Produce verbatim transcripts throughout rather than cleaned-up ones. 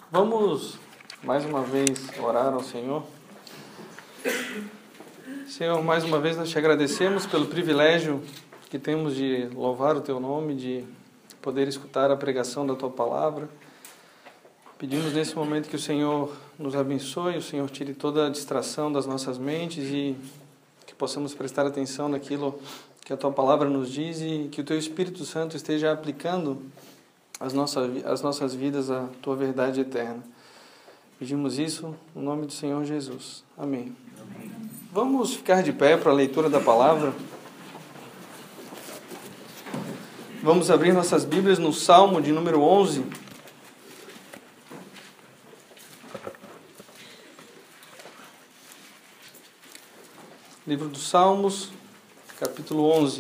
Vamos mais uma vez orar ao Senhor. Senhor, mais uma vez nós te agradecemos pelo privilégio que temos de louvar o Teu nome, de poder escutar a pregação da Tua palavra. Pedimos nesse momento que o Senhor nos abençoe, o Senhor tire toda a distração das nossas mentes e que possamos prestar atenção naquilo que a Tua palavra nos diz e que o Teu Espírito Santo esteja aplicando as nossas, as nossas vidas à Tua verdade eterna. Pedimos isso no nome do Senhor Jesus. Amém. Amém. Vamos ficar de pé para a leitura da palavra. Vamos abrir nossas Bíblias no Salmo de número onze. Livro dos Salmos, capítulo onze.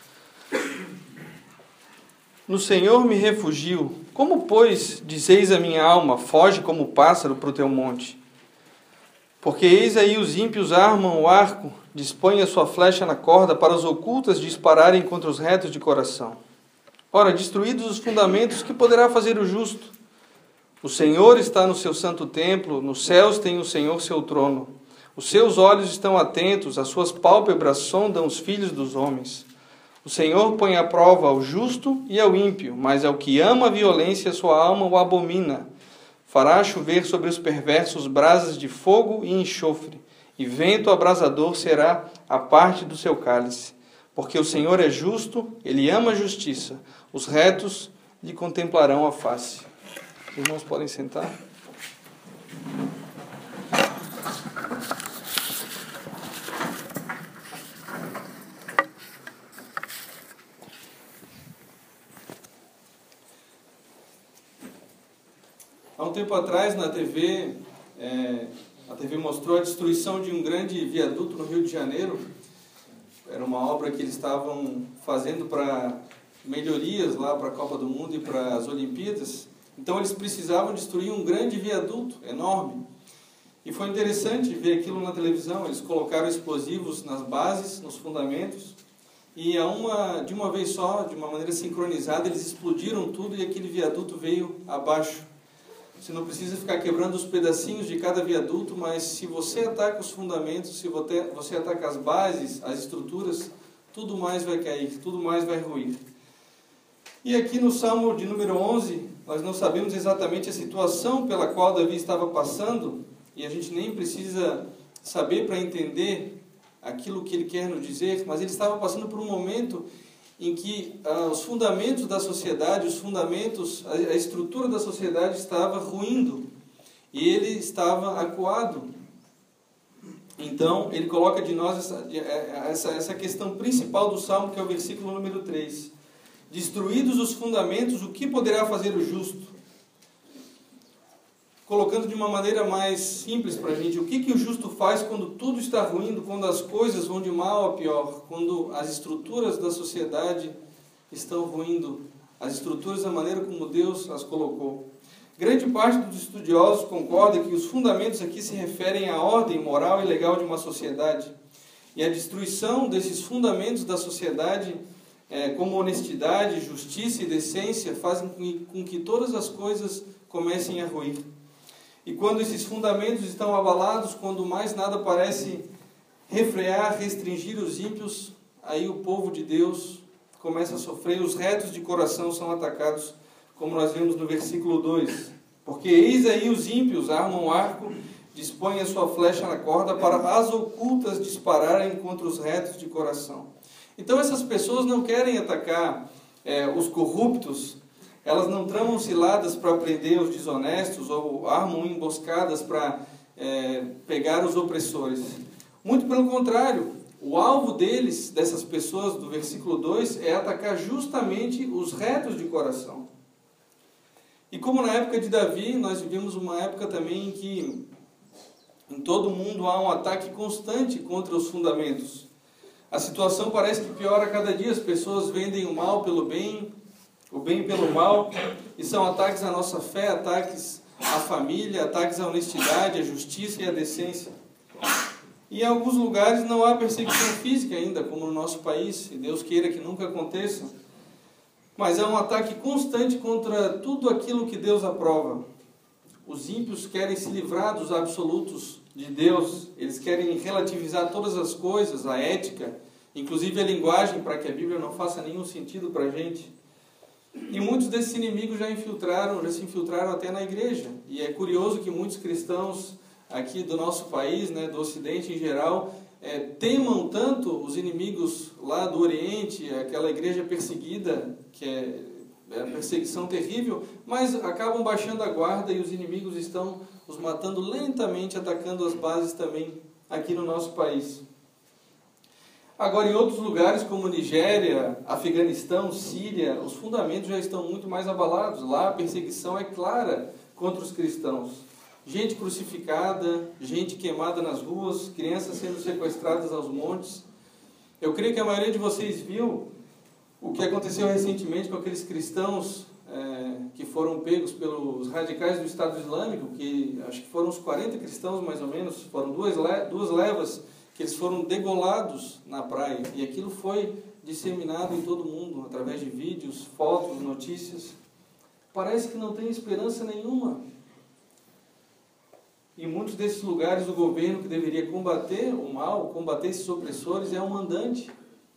No Senhor me refugio. Como, pois, dizeis a minha alma, foge como pássaro para o teu monte? Porque eis aí os ímpios armam o arco, dispõem a sua flecha na corda para os ocultas dispararem contra os retos de coração. Ora, destruídos os fundamentos, que poderá fazer o justo? O Senhor está no seu santo templo, nos céus tem o Senhor seu trono. Os seus olhos estão atentos, as suas pálpebras sondam os filhos dos homens. O Senhor põe à prova ao justo e ao ímpio, mas ao que ama a violência, sua alma o abomina. Fará chover sobre os perversos brasas de fogo e enxofre, e vento abrasador será a parte do seu cálice. Porque o Senhor é justo, ele ama a justiça, os retos lhe contemplarão a face. Os irmãos podem sentar? Há um tempo atrás, na T V, é, a T V mostrou a destruição de um grande viaduto no Rio de Janeiro. Era uma obra que eles estavam fazendo para melhorias lá para a Copa do Mundo e para as Olimpíadas. Então eles precisavam destruir um grande viaduto enorme. E foi interessante ver aquilo na televisão. Eles colocaram explosivos nas bases, nos fundamentos, e a uma, de uma vez só, de uma maneira sincronizada, eles explodiram tudo e aquele viaduto veio abaixo. Você não precisa ficar quebrando os pedacinhos de cada viaduto, mas se você ataca os fundamentos, se você ataca as bases, as estruturas, tudo mais vai cair, tudo mais vai ruir. E aqui no Salmo de número onze, nós não sabemos exatamente a situação pela qual Davi estava passando, e a gente nem precisa saber para entender aquilo que ele quer nos dizer, mas ele estava passando por um momento em que ah, os fundamentos da sociedade, os fundamentos, a, a estrutura da sociedade estava ruindo e ele estava acuado. Então, ele coloca de nós essa, essa, essa questão principal do Salmo, que é o versículo número três. Destruídos os fundamentos, o que poderá fazer o justo? Colocando de uma maneira mais simples para a gente, o que, que o justo faz quando tudo está ruindo, quando as coisas vão de mal a pior, quando as estruturas da sociedade estão ruindo, as estruturas da maneira como Deus as colocou. Grande parte dos estudiosos concorda que os fundamentos aqui se referem à ordem moral e legal de uma sociedade. E a destruição desses fundamentos da sociedade, é, como honestidade, justiça e decência, fazem com que todas as coisas comecem a ruir. E quando esses fundamentos estão abalados, quando mais nada parece refrear, restringir os ímpios, aí o povo de Deus começa a sofrer, os retos de coração são atacados, como nós vemos no versículo dois. Porque eis aí os ímpios armam o arco, dispõem a sua flecha na corda para as ocultas dispararem contra os retos de coração. Então essas pessoas não querem atacar é, os corruptos, elas não tramam ciladas para prender os desonestos ou armam emboscadas para é, pegar os opressores. Muito pelo contrário, o alvo deles, dessas pessoas, do versículo dois, é atacar justamente os retos de coração. E como na época de Davi, nós vivemos uma época também em que em todo o mundo há um ataque constante contra os fundamentos. A situação parece que piora a cada dia, as pessoas vendem o mal pelo bem, o bem pelo mal, e são ataques à nossa fé, ataques à família, ataques à honestidade, à justiça e à decência. E em alguns lugares não há perseguição física ainda, como no nosso país, e Deus queira que nunca aconteça. Mas é um ataque constante contra tudo aquilo que Deus aprova. os ímpios querem se livrar dos absolutos de Deus, eles querem relativizar todas as coisas, a ética, inclusive a linguagem, para que a Bíblia não faça nenhum sentido para a gente. E muitos desses inimigos já infiltraram, já se infiltraram até na igreja. E é curioso que muitos cristãos aqui do nosso país, né, do Ocidente em geral, é, temam tanto os inimigos lá do Oriente, aquela igreja perseguida, que é, é a perseguição terrível, mas acabam baixando a guarda e os inimigos estão os matando lentamente, atacando as bases também aqui no nosso país. Agora, em outros lugares como Nigéria, Afeganistão, Síria, os fundamentos já estão muito mais abalados. Lá a perseguição é clara contra os cristãos. Gente crucificada, gente queimada nas ruas, crianças sendo sequestradas aos montes. Eu creio que a maioria de vocês viu o que aconteceu recentemente com aqueles cristãos é, que foram pegos pelos radicais do Estado Islâmico, que acho que foram uns quarenta cristãos mais ou menos, foram duas, le duas levas, que eles foram degolados na praia, e aquilo foi disseminado em todo mundo, através de vídeos, fotos, notícias. Parece que não tem esperança nenhuma. Em muitos desses lugares, o governo que deveria combater o mal, combater esses opressores, é um mandante.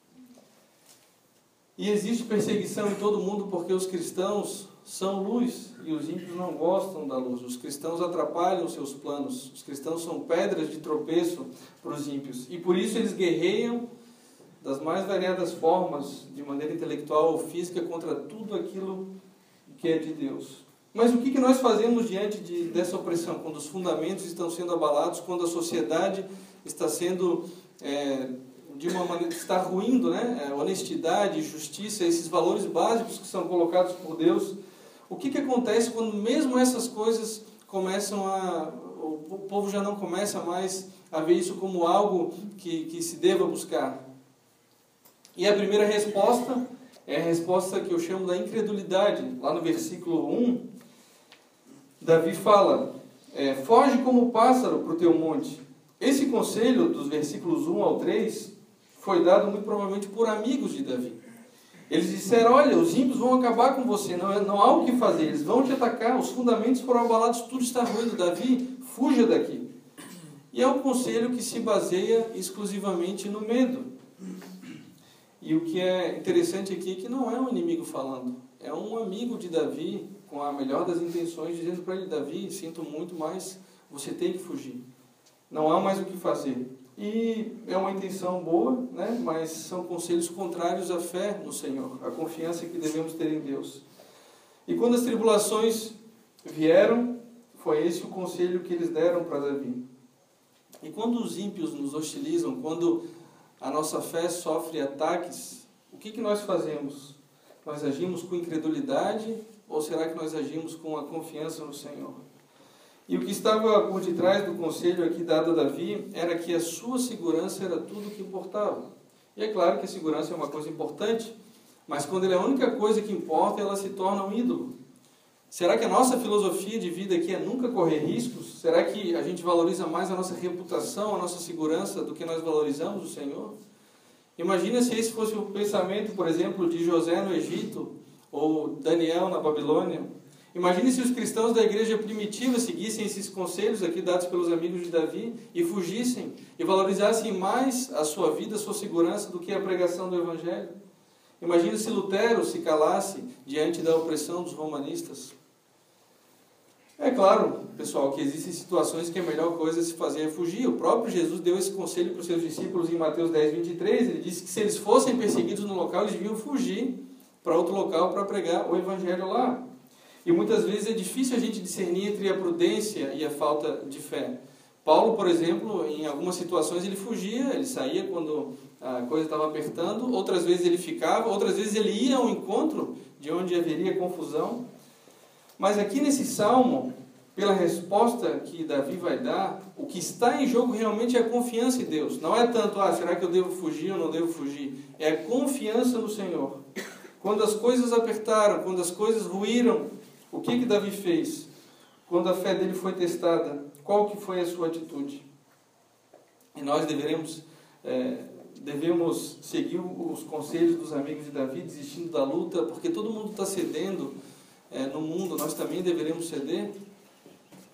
E existe perseguição em todo mundo porque os cristãos são luz e os ímpios não gostam da luz. Os cristãos atrapalham os seus planos. Os cristãos são pedras de tropeço para os ímpios. E por isso eles guerreiam das mais variadas formas, de maneira intelectual ou física, contra tudo aquilo que é de Deus. Mas o que que nós fazemos diante de, dessa opressão? Quando os fundamentos estão sendo abalados, quando a sociedade está sendo... É, de uma maneira, está ruindo, né? Honestidade, justiça, esses valores básicos que são colocados por Deus. O que que acontece quando mesmo essas coisas começam a... o povo já não começa mais a ver isso como algo que, que se deva buscar? E a primeira resposta é a resposta que eu chamo da incredulidade. Lá no versículo um, Davi fala, é, foge como pássaro para o teu monte. Esse conselho, dos versículos um ao três, foi dado muito provavelmente por amigos de Davi. Eles disseram, olha, os ímpios vão acabar com você, não, não há o que fazer, eles vão te atacar, os fundamentos foram abalados, tudo está ruindo, Davi, fuja daqui. E é um conselho que se baseia exclusivamente no medo. E o que é interessante aqui é que não é um inimigo falando, é um amigo de Davi, com a melhor das intenções, dizendo para ele, Davi, sinto muito, mas você tem que fugir. Não há mais o que fazer. E é uma intenção boa, né? Mas são conselhos contrários à fé no Senhor, à confiança que devemos ter em Deus. E quando as tribulações vieram, foi esse o conselho que eles deram para Davi. E quando os ímpios nos hostilizam, quando a nossa fé sofre ataques, o que que nós fazemos? Nós agimos com incredulidade ou será que nós agimos com a confiança no Senhor? E o que estava por detrás do conselho aqui dado a Davi era que a sua segurança era tudo o que importava. E é claro que a segurança é uma coisa importante, mas quando ela é a única coisa que importa, ela se torna um ídolo. Será que a nossa filosofia de vida aqui é nunca correr riscos? Será que a gente valoriza mais a nossa reputação, a nossa segurança, do que nós valorizamos o Senhor? Imagina se esse fosse o pensamento, por exemplo, de José no Egito, ou Daniel na Babilônia. Imagine se os cristãos da igreja primitiva seguissem esses conselhos aqui dados pelos amigos de Davi e fugissem e valorizassem mais a sua vida, a sua segurança do que a pregação do Evangelho. Imagine se Lutero se calasse diante da opressão dos romanistas. É claro, pessoal, que existem situações que a melhor coisa a se fazer é fugir. O próprio Jesus deu esse conselho para os seus discípulos em Mateus dez, vinte e três. Ele disse que se eles fossem perseguidos no local, eles deviam fugir para outro local para pregar o Evangelho lá. E muitas vezes é difícil a gente discernir entre a prudência e a falta de fé. Paulo, por exemplo, em algumas situações ele fugia, ele saía quando a coisa estava apertando, outras vezes ele ficava, outras vezes ele ia ao encontro de onde haveria confusão. Mas aqui nesse salmo, pela resposta que Davi vai dar, o que está em jogo realmente é a confiança em Deus. Não é tanto, ah, será que eu devo fugir ou não devo fugir? É a confiança no Senhor. Quando as coisas apertaram, quando as coisas ruíram, o que que Davi fez? Quando a fé dele foi testada, qual que foi a sua atitude? E nós deveremos, é, devemos seguir os conselhos dos amigos de Davi, desistindo da luta, porque todo mundo está cedendo é, no mundo, nós também deveremos ceder.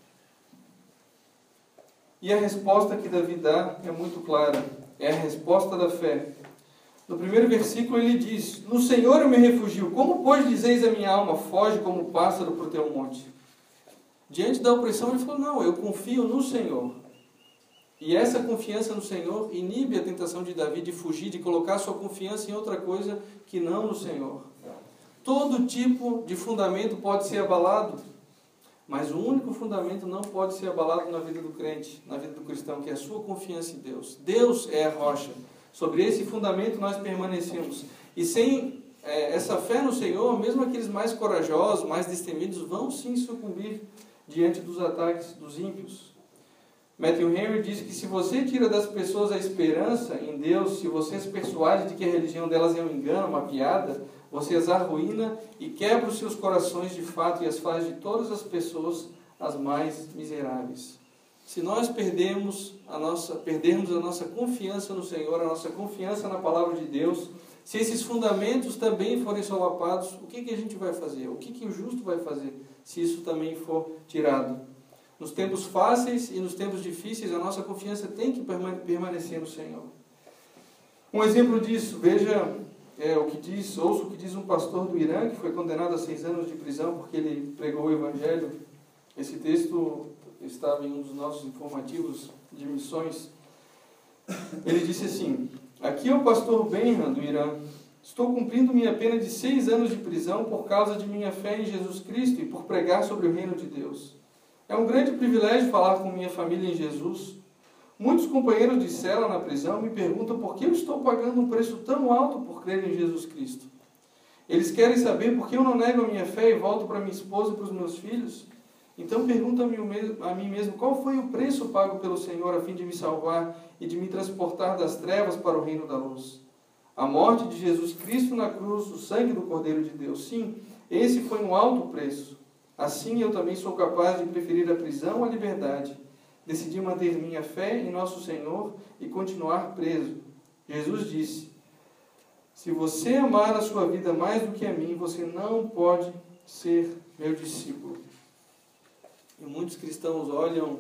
E a resposta que Davi dá é muito clara, é a resposta da fé. No primeiro versículo ele diz: no Senhor eu me refugio, como pois dizeis a minha alma, foge como o pássaro para o teu monte? Diante da opressão ele falou, não, eu confio no Senhor. E essa confiança no Senhor inibe a tentação de Davi de fugir, de colocar sua confiança em outra coisa que não no Senhor. Todo tipo de fundamento pode ser abalado, mas o único fundamento não pode ser abalado na vida do crente, na vida do cristão, que é a sua confiança em Deus. Deus é a rocha. Sobre esse fundamento nós permanecemos. E sem é, essa fé no Senhor, mesmo aqueles mais corajosos, mais destemidos, vão sim sucumbir diante dos ataques dos ímpios. Matthew Henry diz que se você tira das pessoas a esperança em Deus, se você as persuade de que a religião delas é um engano, uma piada, você as arruína e quebra os seus corações de fato e as faz de todas as pessoas as mais miseráveis. Se nós perdemos a nossa, perdermos a nossa confiança no Senhor, a nossa confiança na palavra de Deus, se esses fundamentos também forem solapados, o que, que a gente vai fazer? O que, que o justo vai fazer se isso também for tirado? Nos tempos fáceis e nos tempos difíceis, a nossa confiança tem que permanecer no Senhor. Um exemplo disso, veja é, o que diz, ouça o que diz um pastor do Irã, que foi condenado a seis anos de prisão porque ele pregou o Evangelho. Esse texto estava em um dos nossos informativos de missões. Ele disse assim: aqui é o pastor Benham do Irã. Estou cumprindo minha pena de seis anos de prisão por causa de minha fé em Jesus Cristo e por pregar sobre o reino de Deus. É um grande privilégio falar com minha família em Jesus. Muitos companheiros de cela na prisão me perguntam por que eu estou pagando um preço tão alto por crer em Jesus Cristo. Eles querem saber por que eu não nego a minha fé e volto para minha esposa e para os meus filhos. Então pergunto a mim mesmo, qual foi o preço pago pelo Senhor a fim de me salvar e de me transportar das trevas para o reino da luz? A morte de Jesus Cristo na cruz, o sangue do Cordeiro de Deus. Sim, esse foi um alto preço. Assim eu também sou capaz de preferir a prisão à liberdade. Decidi manter minha fé em nosso Senhor e continuar preso. Jesus disse: se você amar a sua vida mais do que a mim, você não pode ser meu discípulo. E muitos cristãos olham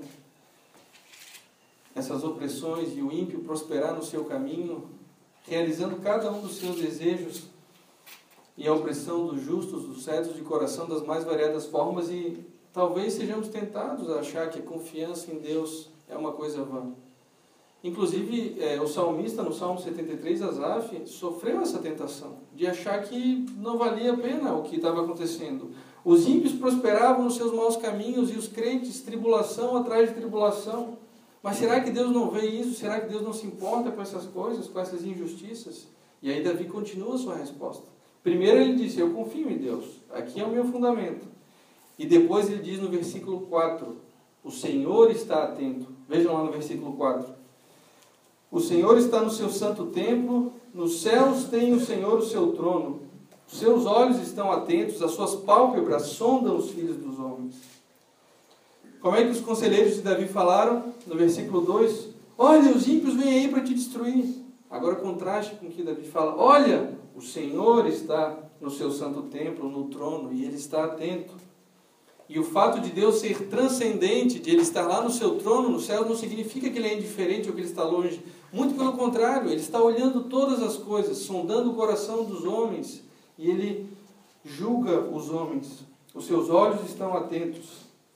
essas opressões e o ímpio prosperar no seu caminho, realizando cada um dos seus desejos, e a opressão dos justos, dos certos de coração, das mais variadas formas, e talvez sejamos tentados a achar que a confiança em Deus é uma coisa vã. Inclusive, é, o salmista, no Salmo setenta e três, Asaf, sofreu essa tentação, de achar que não valia a pena o que estava acontecendo. Os ímpios prosperavam nos seus maus caminhos, e os crentes, tribulação atrás de tribulação. Mas será que Deus não vê isso? Será que Deus não se importa com essas coisas, com essas injustiças? E aí Davi continua a sua resposta. Primeiro ele disse, eu confio em Deus, aqui é o meu fundamento. E depois ele diz no versículo quatro, o Senhor está atento. Vejam lá no versículo quatro. O Senhor está no seu santo templo, nos céus tem o Senhor o seu trono. Os seus olhos estão atentos, as suas pálpebras sondam os filhos dos homens. Como é que os conselheiros de Davi falaram? No versículo dois, olha, os ímpios vêm aí para te destruir. Agora contraste com o que Davi fala, olha, o Senhor está no seu santo templo, no trono, e Ele está atento. E o fato de Deus ser transcendente, de Ele estar lá no seu trono, no céu, não significa que Ele é indiferente ou que Ele está longe. Muito pelo contrário, Ele está olhando todas as coisas, sondando o coração dos homens, e Ele julga os homens. Os seus olhos estão atentos.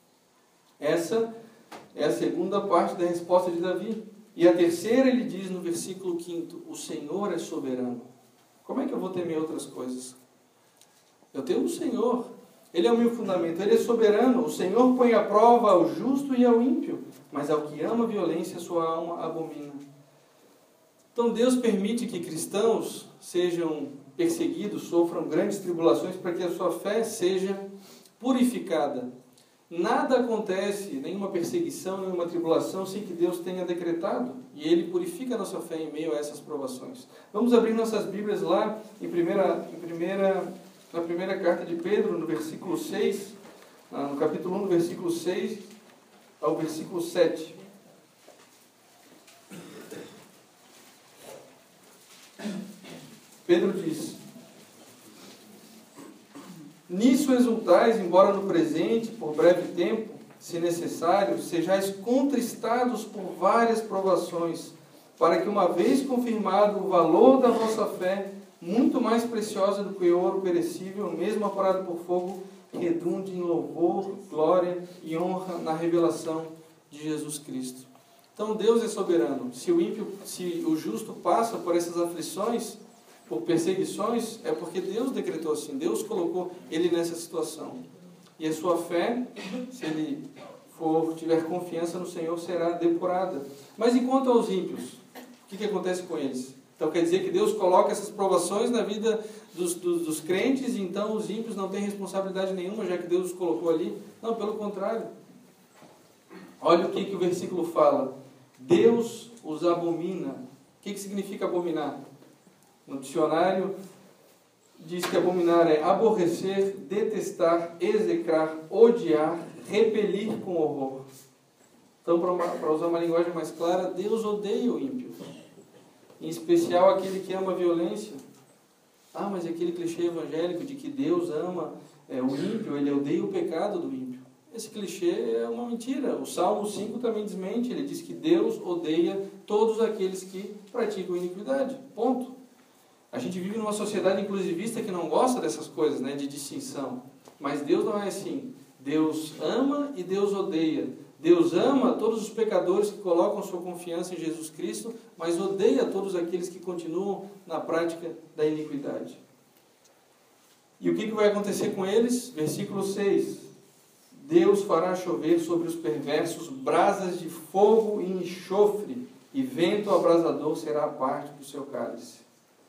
Essa é a segunda parte da resposta de Davi. E a terceira ele diz no versículo quinto, o Senhor é soberano. Como é que eu vou temer outras coisas? Eu temo o Senhor. Ele é o meu fundamento. Ele é soberano. O Senhor põe à prova ao justo e ao ímpio, mas ao que ama a violência, sua alma abomina. Então Deus permite que cristãos sejam perseguidos, sofram grandes tribulações para que a sua fé seja purificada. Nada acontece, nenhuma perseguição, nenhuma tribulação, sem que Deus tenha decretado. E Ele purifica a nossa fé em meio a essas provações. Vamos abrir nossas Bíblias lá, em primeira, em primeira, na primeira carta de Pedro, no versículo seis, no capítulo um, no versículo seis ao versículo sete. Pedro diz: nisso exultais, embora no presente, por breve tempo, se necessário, sejais contristados por várias provações, para que, uma vez confirmado o valor da vossa fé, muito mais preciosa do que o ouro perecível, mesmo apurado por fogo, redunde em louvor, glória e honra na revelação de Jesus Cristo. Então Deus é soberano. Se o ímpio, se o justo passa por essas aflições, por perseguições, é porque Deus decretou assim, Deus colocou ele nessa situação. E a sua fé, se ele for, tiver confiança no Senhor, será depurada. Mas enquanto aos ímpios, o que, que acontece com eles? Então quer dizer que Deus coloca essas provações na vida dos, dos, dos crentes, e então os ímpios não têm responsabilidade nenhuma, já que Deus os colocou ali? Não, pelo contrário. Olha o que, que o versículo fala. Deus os abomina. O que, que significa abominar? No dicionário diz que abominar é aborrecer, detestar, execrar, odiar, repelir com horror. Então, para usar uma linguagem mais clara, Deus odeia o ímpio. Em especial aquele que ama a violência. Ah, mas aquele clichê evangélico de que Deus ama é, o ímpio, ele odeia o pecado do ímpio. Esse clichê é uma mentira. O Salmo cinco também desmente, ele diz que Deus odeia todos aqueles que praticam iniquidade. Ponto. A gente vive numa sociedade inclusivista que não gosta dessas coisas, né, de distinção. Mas Deus não é assim. Deus ama e Deus odeia. Deus ama todos os pecadores que colocam sua confiança em Jesus Cristo, mas odeia todos aqueles que continuam na prática da iniquidade. E o que, que vai acontecer com eles? Versículo seis. Deus fará chover sobre os perversos brasas de fogo e enxofre, e vento abrasador será a parte do seu cálice.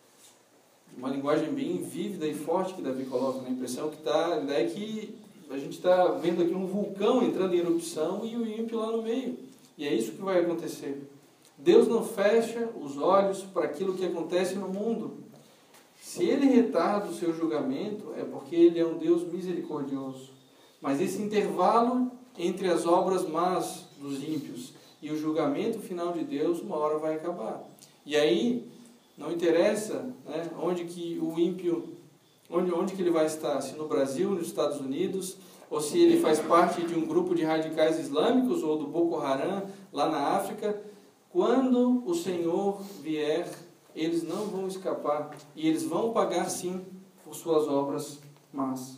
Uma linguagem bem vívida e forte que Davi coloca, na impressão que está, é que a gente está vendo aqui um vulcão entrando em erupção e o ímpio lá no meio. E é isso que vai acontecer. Deus não fecha os olhos para aquilo que acontece no mundo. Se Ele retarda o seu julgamento, é porque Ele é um Deus misericordioso. Mas esse intervalo entre as obras más dos ímpios e o julgamento final de Deus, uma hora vai acabar. E aí, não interessa, né, onde que o ímpio, onde, onde que ele vai estar, se no Brasil, nos Estados Unidos, ou se ele faz parte de um grupo de radicais islâmicos, ou do Boko Haram, lá na África. Quando o Senhor vier, eles não vão escapar, e eles vão pagar sim por suas obras más.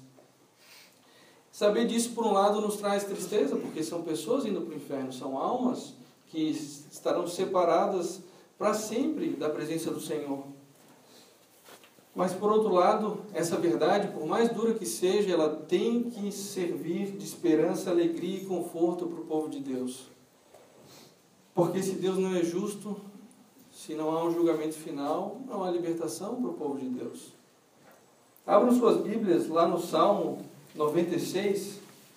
Saber disso, por um lado, nos traz tristeza, porque são pessoas indo para o inferno, são almas que estarão separadas para sempre da presença do Senhor. Mas, por outro lado, essa verdade, por mais dura que seja, ela tem que servir de esperança, alegria e conforto para o povo de Deus. Porque se Deus não é justo, se não há um julgamento final, não há libertação para o povo de Deus. Abram suas Bíblias lá no Salmo noventa e seis,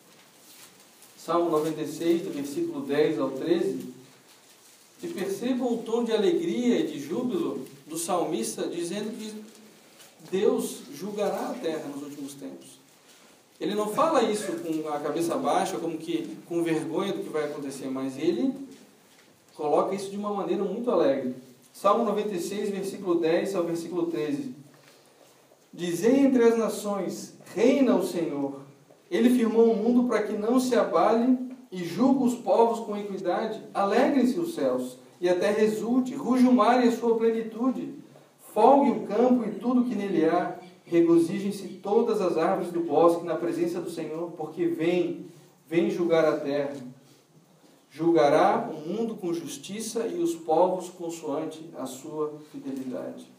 Salmo noventa e seis, do versículo dez ao treze, e percebam o tom de alegria e de júbilo do salmista, dizendo que Deus julgará a terra nos últimos tempos. Ele não fala isso com a cabeça baixa, como que com vergonha do que vai acontecer, mas ele coloca isso de uma maneira muito alegre. Salmo noventa e seis, versículo dez ao versículo treze. Dizei entre as nações, reina o Senhor. Ele firmou o mundo para que não se abale e julga os povos com equidade. Alegrem-se os céus e a terra exulte, ruja o mar e a sua plenitude. Folgue o campo e tudo que nele há. Regozijem-se todas as árvores do bosque na presença do Senhor, porque vem, vem julgar a terra. Julgará o mundo com justiça e os povos consoante a sua fidelidade.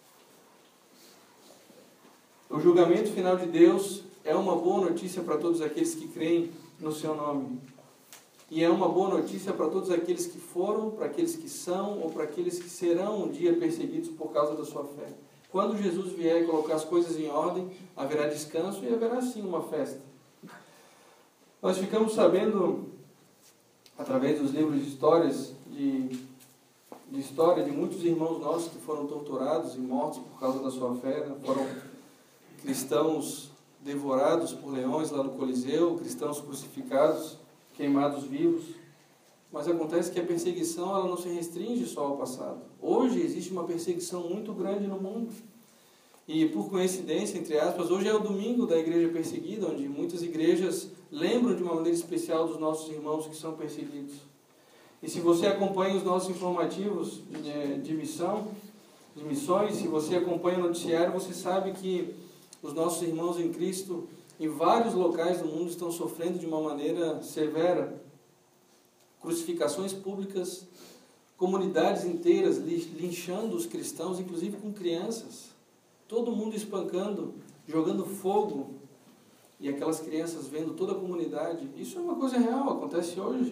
O julgamento final de Deus é uma boa notícia para todos aqueles que creem no seu nome. E é uma boa notícia para todos aqueles que foram, para aqueles que são ou para aqueles que serão um dia perseguidos por causa da sua fé. Quando Jesus vier colocar as coisas em ordem, haverá descanso e haverá sim uma festa. Nós ficamos sabendo, através dos livros de histórias, de, de história de muitos irmãos nossos que foram torturados e mortos por causa da sua fé, né? Foram cristãos devorados por leões lá no Coliseu, cristãos crucificados, queimados vivos. Mas acontece que a perseguição ela não se restringe só ao passado. Hoje existe uma perseguição muito grande no mundo. E por coincidência, entre aspas, hoje é o domingo da igreja perseguida, onde muitas igrejas lembram de uma maneira especial dos nossos irmãos que são perseguidos. E se você acompanha os nossos informativos de, de missão, de missões, se você acompanha o noticiário, você sabe que os nossos irmãos em Cristo, em vários locais do mundo, estão sofrendo de uma maneira severa. Crucificações públicas, comunidades inteiras linchando os cristãos, inclusive com crianças. Todo mundo espancando, jogando fogo, e aquelas crianças vendo toda a comunidade. Isso é uma coisa real, acontece hoje.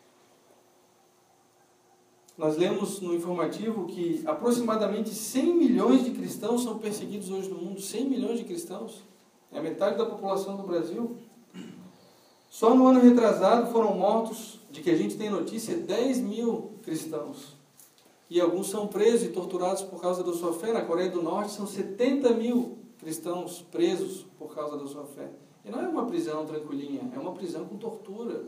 Nós lemos no informativo que aproximadamente cem milhões de cristãos são perseguidos hoje no mundo. cem milhões de cristãos. É a metade da população do Brasil. Só no ano retrasado foram mortos, de que a gente tem notícia, dez mil cristãos. E alguns são presos e torturados por causa da sua fé. Na Coreia do Norte são setenta mil cristãos presos por causa da sua fé. E não é uma prisão tranquilinha, é uma prisão com tortura.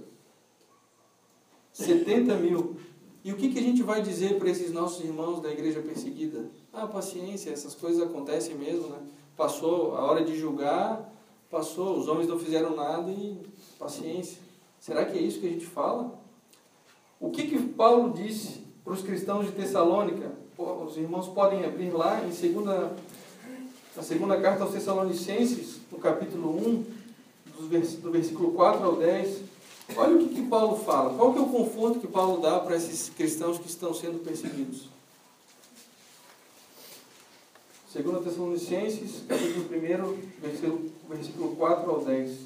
setenta mil. E o que, que a gente vai dizer para esses nossos irmãos da igreja perseguida? Ah, paciência, essas coisas acontecem mesmo, né? Passou a hora de julgar, passou, os homens não fizeram nada e paciência. Será que é isso que a gente fala? O que, que Paulo disse para os cristãos de Tessalônica? Os irmãos podem abrir lá em segunda, na segunda carta aos Tessalonicenses, no capítulo um, do versículo quatro ao dez. Olha o que, que Paulo fala. Qual que é o conforto que Paulo dá para esses cristãos que estão sendo perseguidos? segunda Tessalonicenses, capítulo um, versículo, versículo quatro ao dez.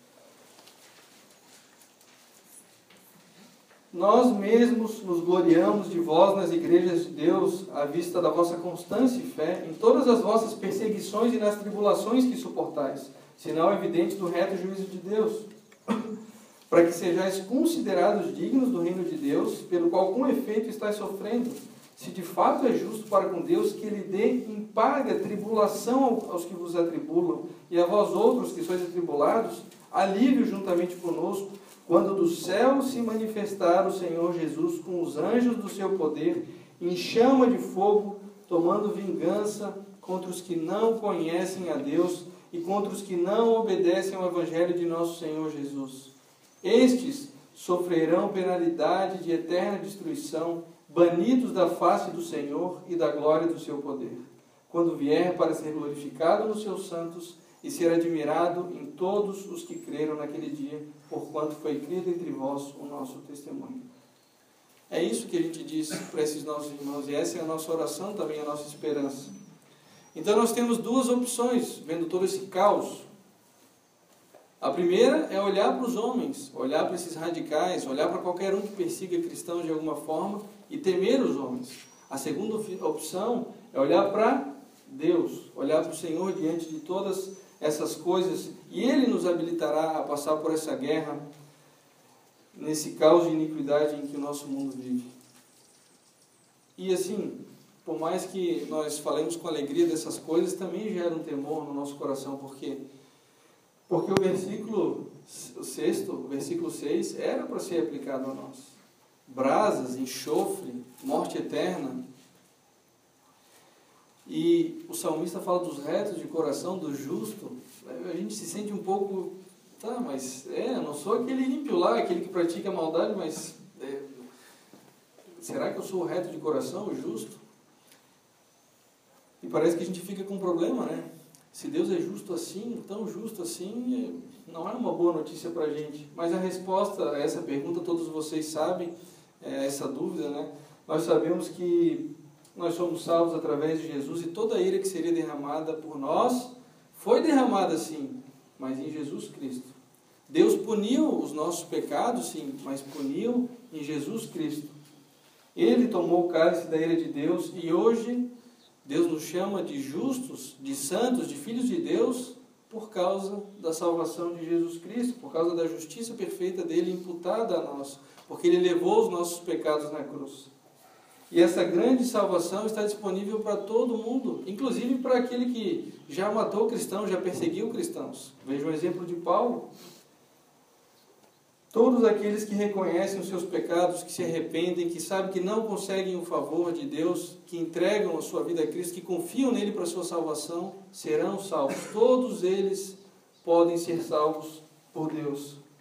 Nós mesmos nos gloriamos de vós nas igrejas de Deus, à vista da vossa constância e fé, em todas as vossas perseguições e nas tribulações que suportais, sinal evidente do reto juízo de Deus, para que sejais considerados dignos do reino de Deus, pelo qual com efeito estáis sofrendo, se de fato é justo para com Deus que Ele dê em paga tribulação aos que vos atribulam, e a vós outros que sois atribulados, alívio juntamente conosco, quando do céu se manifestar o Senhor Jesus com os anjos do seu poder, em chama de fogo, tomando vingança contra os que não conhecem a Deus e contra os que não obedecem ao Evangelho de nosso Senhor Jesus. Estes sofrerão penalidade de eterna destruição, banidos da face do Senhor e da glória do seu poder, quando vier para ser glorificado nos seus santos e ser admirado em todos os que creram naquele dia, porquanto foi crido entre vós o nosso testemunho. É isso que a gente diz para esses nossos irmãos, e essa é a nossa oração também, a nossa esperança. Então nós temos duas opções, vendo todo esse caos. A primeira é olhar para os homens, olhar para esses radicais, olhar para qualquer um que persiga cristãos de alguma forma e temer os homens. A segunda opção é olhar para Deus, olhar para o Senhor diante de todas essas coisas, e Ele nos habilitará a passar por essa guerra, nesse caos de iniquidade em que o nosso mundo vive. E assim, por mais que nós falemos com alegria dessas coisas, também gera um temor no nosso coração, porque porque o versículo sexto, o versículo seis, era para ser aplicado a nós. Brasas, enxofre, morte eterna. E o salmista fala dos retos de coração, do justo. A gente se sente um pouco, tá, mas é, eu não sou aquele ímpio lá, aquele que pratica maldade, mas é, será que eu sou o reto de coração, o justo? E parece que a gente fica com um problema, né? Se Deus é justo assim, tão justo assim, não é uma boa notícia para a gente. Mas a resposta a essa pergunta, todos vocês sabem, é essa dúvida, né? Nós sabemos que nós somos salvos através de Jesus, e toda a ira que seria derramada por nós foi derramada sim, mas em Jesus Cristo. Deus puniu os nossos pecados, sim, mas puniu em Jesus Cristo. Ele tomou o cálice da ira de Deus, e hoje Deus nos chama de justos, de santos, de filhos de Deus, por causa da salvação de Jesus Cristo, por causa da justiça perfeita dele imputada a nós, porque ele levou os nossos pecados na cruz. E essa grande salvação está disponível para todo mundo, inclusive para aquele que já matou cristãos, já perseguiu cristãos. Veja o exemplo de Paulo. Todos aqueles que reconhecem os seus pecados, que se arrependem, que sabem que não conseguem o favor de Deus, que entregam a sua vida a Cristo, que confiam nele para a sua salvação, serão salvos. Todos eles podem ser salvos por Deus.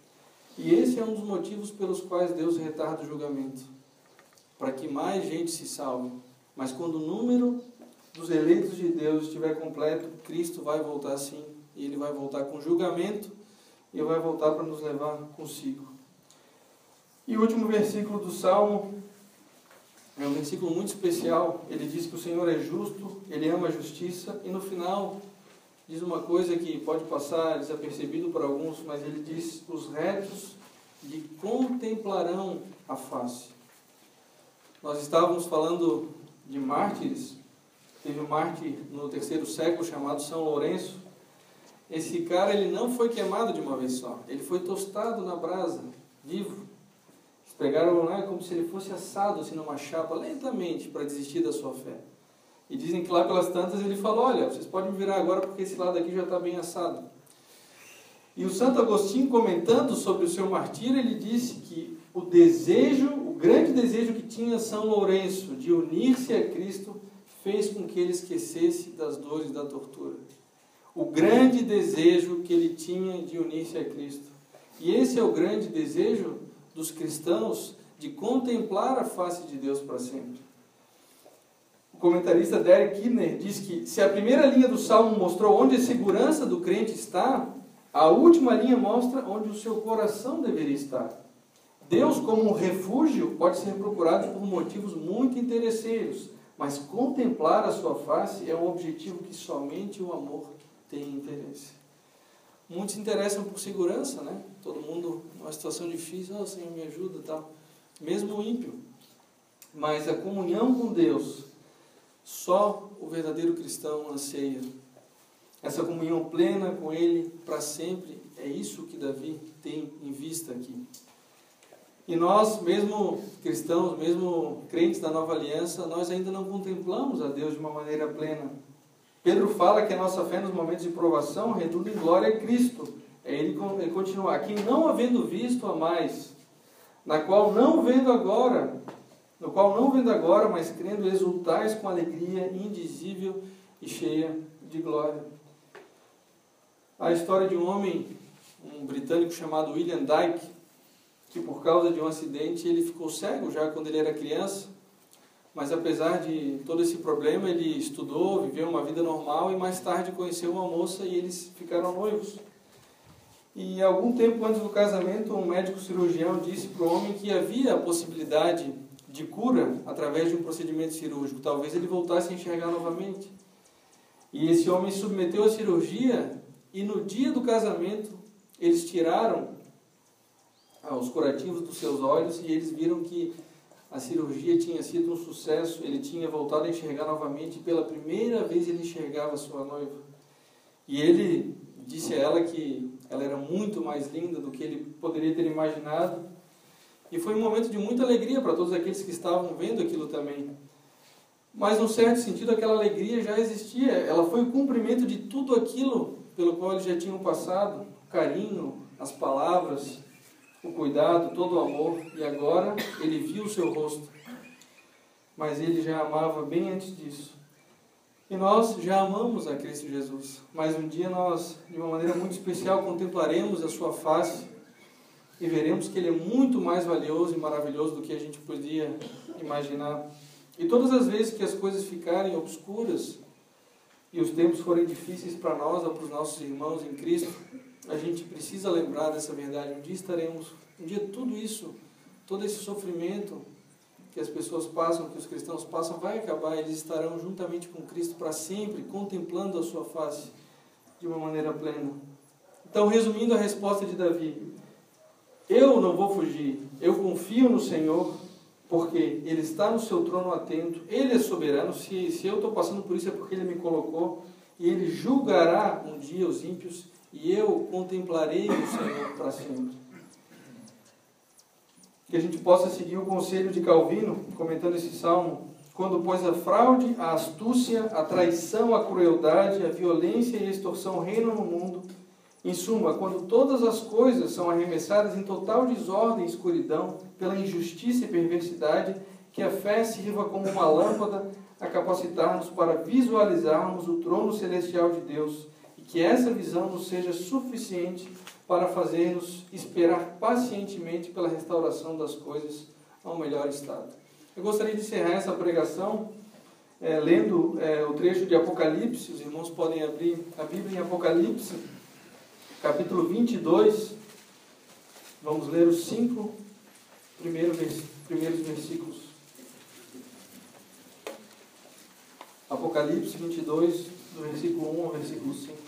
E esse é um dos motivos pelos quais Deus retarda o julgamento, para que mais gente se salve. Mas quando o número dos eleitos de Deus estiver completo, Cristo vai voltar sim, e Ele vai voltar com julgamento, e vai voltar para nos levar consigo. E o último versículo do Salmo é um versículo muito especial. Ele diz que o Senhor é justo, Ele ama a justiça, e no final diz uma coisa que pode passar desapercebido para alguns, mas ele diz: os retos lhe contemplarão a face. Nós estávamos falando de mártires. Teve um mártir no terceiro século chamado São Lourenço. Esse cara, ele não foi queimado de uma vez só. Ele foi tostado na brasa, vivo. Eles pegaram lá como se ele fosse assado assim, numa chapa, lentamente, para desistir da sua fé. E dizem que lá pelas tantas ele falou: olha, vocês podem me virar agora porque esse lado aqui já está bem assado. E o Santo Agostinho, comentando sobre o seu martírio, ele disse que o desejo, o grande desejo que tinha São Lourenço de unir-se a Cristo, fez com que ele esquecesse das dores da tortura. O grande desejo que ele tinha de unir-se a Cristo. E esse é o grande desejo dos cristãos, de contemplar a face de Deus para sempre. O comentarista Derek Kidner diz que se a primeira linha do Salmo mostrou onde a segurança do crente está, a última linha mostra onde o seu coração deveria estar. Deus, como um refúgio, pode ser procurado por motivos muito interesseiros, mas contemplar a sua face é um objetivo que somente o amor tem interesse. Muitos se interessam por segurança, né? Todo mundo numa situação difícil: oh, Senhor, me ajuda, tal. Mesmo o ímpio. Mas a comunhão com Deus, só o verdadeiro cristão anseia. Essa comunhão plena com Ele para sempre, é isso que Davi tem em vista aqui. E nós, mesmo cristãos, mesmo crentes da nova aliança, nós ainda não contemplamos a Deus de uma maneira plena. Pedro fala que a nossa fé nos momentos de provação redunda em glória a Cristo. É ele, ele continua: a quem não havendo visto a mais, na qual não vendo agora, no qual não vendo agora, mas crendo, exultais com alegria indizível e cheia de glória. A história de um homem, um britânico chamado William Dyke, que por causa de um acidente ele ficou cego já quando ele era criança, mas apesar de todo esse problema ele estudou, viveu uma vida normal e mais tarde conheceu uma moça e eles ficaram noivos. E algum tempo antes do casamento, um médico cirurgião disse para o homem que havia a possibilidade de cura através de um procedimento cirúrgico. Talvez ele voltasse a enxergar novamente. E esse homem submeteu a cirurgia e no dia do casamento eles tiraram os curativos dos seus olhos e eles viram que a cirurgia tinha sido um sucesso. Ele tinha voltado a enxergar novamente e pela primeira vez ele enxergava a sua noiva. E ele disse a ela que ela era muito mais linda do que ele poderia ter imaginado. E foi um momento de muita alegria para todos aqueles que estavam vendo aquilo também. Mas, num certo sentido, aquela alegria já existia. Ela foi o cumprimento de tudo aquilo pelo qual eles já tinham passado. O carinho, as palavras, o cuidado, todo o amor. E agora ele viu o seu rosto. Mas ele já amava bem antes disso. E nós já amamos a Cristo Jesus. Mas um dia nós, de uma maneira muito especial, contemplaremos a sua face e veremos que Ele é muito mais valioso e maravilhoso do que a gente podia imaginar. E todas as vezes que as coisas ficarem obscuras e os tempos forem difíceis para nós ou para os nossos irmãos em Cristo, a gente precisa lembrar dessa verdade. Um dia estaremos, um dia tudo isso, todo esse sofrimento que as pessoas passam, que os cristãos passam, vai acabar. Eles estarão juntamente com Cristo para sempre, contemplando a sua face de uma maneira plena. Então, resumindo a resposta de Davi: eu não vou fugir, eu confio no Senhor, porque Ele está no seu trono atento, Ele é soberano. Se, se eu estou passando por isso é porque Ele me colocou, e Ele julgará um dia os ímpios, e eu contemplarei o Senhor para sempre. Que a gente possa seguir o conselho de Calvino, comentando esse salmo: quando, pois, a fraude, a astúcia, a traição, a crueldade, a violência e a extorsão reinam no mundo, em suma, quando todas as coisas são arremessadas em total desordem e escuridão, pela injustiça e perversidade, que a fé sirva como uma lâmpada a capacitar-nos para visualizarmos o trono celestial de Deus, e que essa visão nos seja suficiente para fazer-nos esperar pacientemente pela restauração das coisas ao melhor estado. Eu gostaria de encerrar essa pregação é, lendo é, o trecho de Apocalipse. Os irmãos podem abrir a Bíblia em Apocalipse, capítulo vinte e dois. Vamos ler os cinco primeiros, primeiros versículos. Apocalipse vinte e dois, do versículo um ao versículo cinco.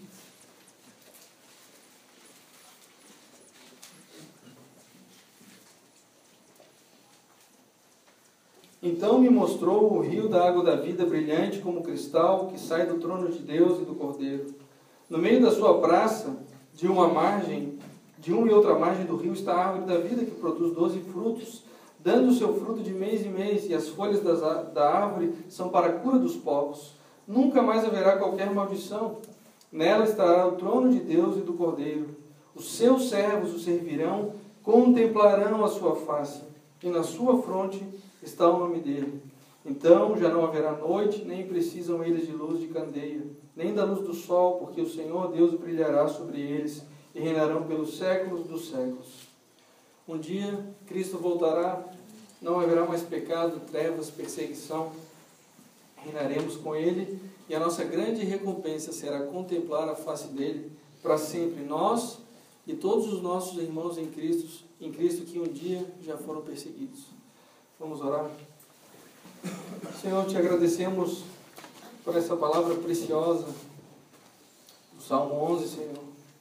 Então me mostrou o rio da água da vida, brilhante como cristal, que sai do trono de Deus e do Cordeiro. No meio da sua praça, de uma margem, de uma e outra margem do rio, está a árvore da vida, que produz doze frutos, dando o seu fruto de mês em mês, e as folhas das, da árvore são para a cura dos povos. Nunca mais haverá qualquer maldição. Nela estará o trono de Deus e do Cordeiro. Os seus servos o servirão, contemplarão a sua face, e na sua fronte está o nome dele. Então já não haverá noite, nem precisam eles de luz de candeia, nem da luz do sol, porque o Senhor Deus brilhará sobre eles, e reinarão pelos séculos dos séculos. Um dia Cristo voltará, não haverá mais pecado, trevas, perseguição. Reinaremos com ele, e a nossa grande recompensa será contemplar a face dele para sempre, nós e todos os nossos irmãos em Cristo, em Cristo que um dia já foram perseguidos. Vamos orar. Senhor, te agradecemos por essa palavra preciosa do Salmo onze, Senhor.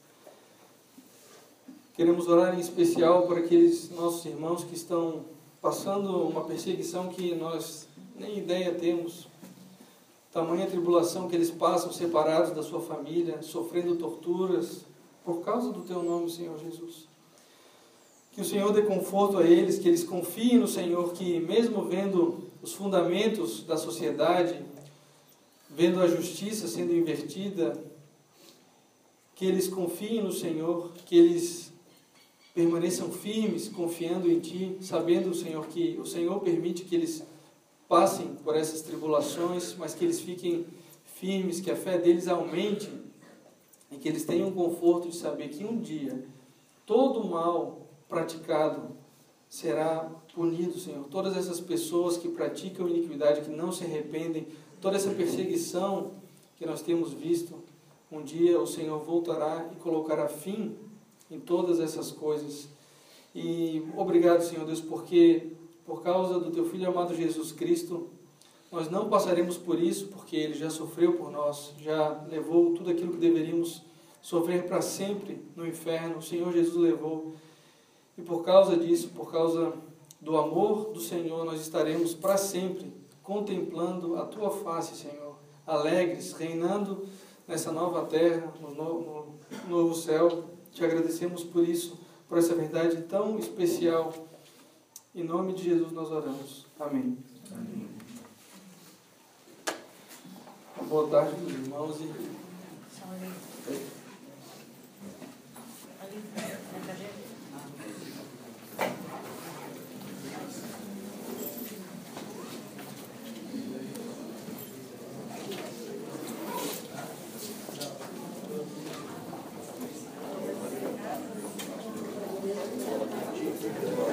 Queremos orar em especial por aqueles nossos irmãos que estão passando uma perseguição que nós nem ideia temos. Tamanha tribulação que eles passam separados da sua família, sofrendo torturas por causa do teu nome, Senhor Jesus. Que o Senhor dê conforto a eles, que eles confiem no Senhor, que mesmo vendo os fundamentos da sociedade, vendo a justiça sendo invertida, que eles confiem no Senhor, que eles permaneçam firmes, confiando em Ti, sabendo, Senhor, que o Senhor permite que eles passem por essas tribulações, mas que eles fiquem firmes, que a fé deles aumente e que eles tenham o conforto de saber que um dia todo o mal praticado será punido, Senhor. Todas essas pessoas que praticam iniquidade, que não se arrependem, toda essa perseguição que nós temos visto, um dia o Senhor voltará e colocará fim em todas essas coisas. E obrigado, Senhor Deus, porque por causa do Teu Filho amado Jesus Cristo, nós não passaremos por isso, porque Ele já sofreu por nós, já levou tudo aquilo que deveríamos sofrer para sempre no inferno. O Senhor Jesus levou. E por causa disso, por causa do amor do Senhor, nós estaremos para sempre contemplando a Tua face, Senhor, alegres, reinando nessa nova terra, no novo, no novo céu. Te agradecemos por isso, por essa verdade tão especial. Em nome de Jesus nós oramos. Amém. Amém. Boa tarde, meus irmãos. E... Thank you.